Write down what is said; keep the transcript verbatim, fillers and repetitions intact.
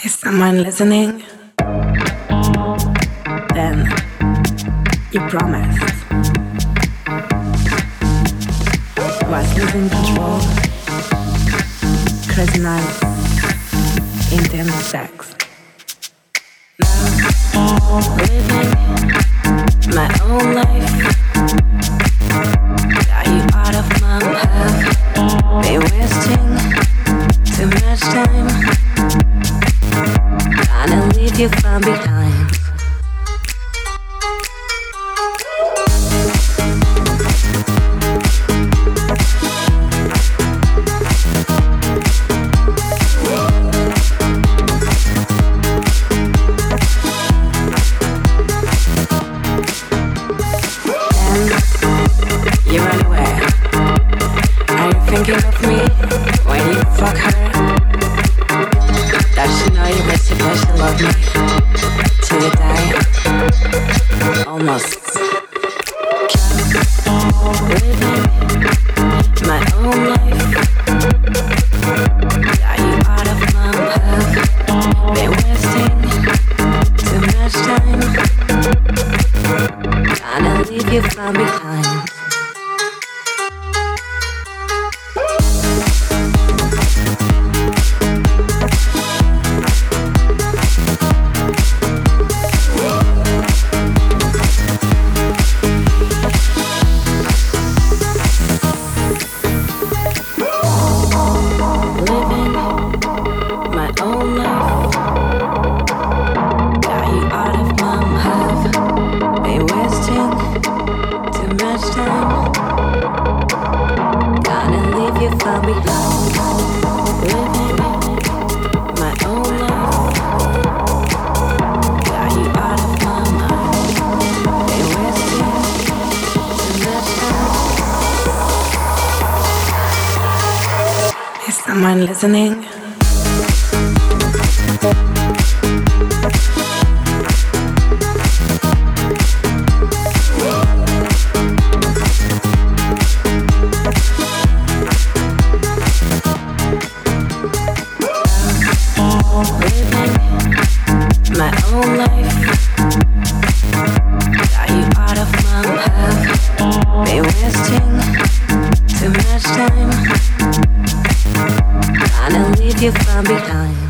Is someone listening? Then you promised. Was losing control. Crazy nights, intense sex. Now living my own life. Got you out of my path. Been wasting too much time. Gonna leave you far behind. You run away. Are you thinking of me when you fuck her? Does she know you were supposed to love me till you die? Almost. Living my own life. Got you out of my path. Been wasting too much time. Gonna leave you far behind. Someone listening? Living my own life. Got you out of my path. Been wasting too much time. Gonna leave you far behind.